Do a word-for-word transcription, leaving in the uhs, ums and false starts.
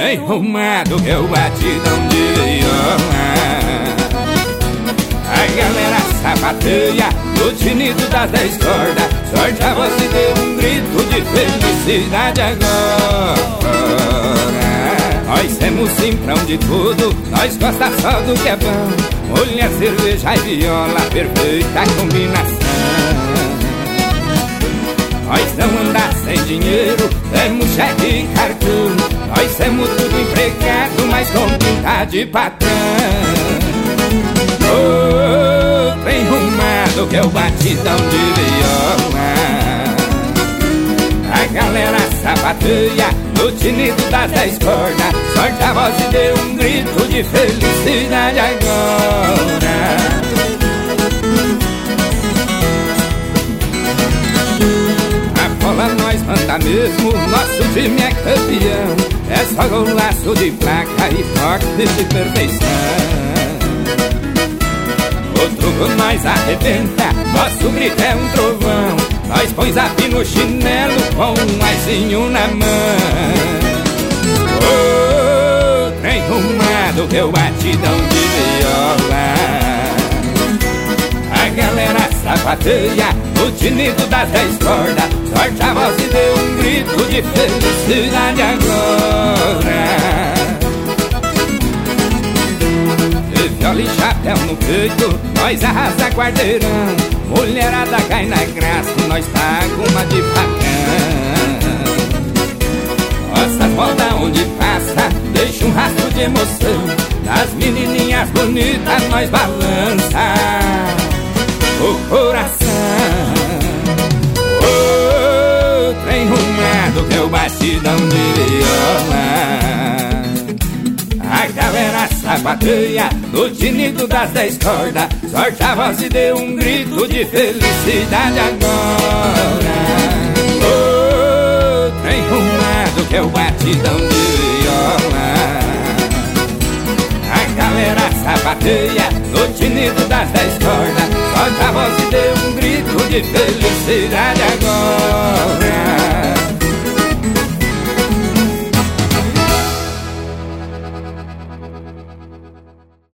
trem rumado que é o batidão de viola. A galera sapateia no tinido das dez cordas. Sorte a voz e deu um grito de felicidade agora. Nós temos simprão de tudo, nós gosta só do que é bom. Mulher, cerveja e viola, perfeita combinação. Nós não andar sem dinheiro, temos cheque e cartão. Nós temos tudo empregado, mas com pinta de patrão. Oh, trem rumado que é o batidão de viola. A galera sapateia no tinido das dez cordas. Sorte a voz e deu um grito de felicidade agora. A bola nós manda mesmo, nosso time é campeão. É só golaço de placa e toque de perfeição. Outro gol nós arrebenta, nosso grito é um trovão. Nós põe zap no chinelo com um aizinho na mão. Oh, trem rumado que é o batidão de viola. A galera sapateia no tinido das dez cordas. Sorte a voz e deu um grito de felicidade agora. Viola e chapéu no peito, nós arrasa quarteirão. Mulherada cai na graça, nós paga uma de facão. Nossas voltas onde passa, deixa um rastro de emoção. Das menininhas bonitas nós balança o coração. Oh, trem rumado que é o batidão de viola. A galera sapateia no tinido das dez cordas. Sorte a voz e deu um grito de felicidade agora. Oh, trem rumado que é o batidão de viola. A galera sapateia no tinido das dez cordas. Sorte a voz e deu um grito de felicidade agora.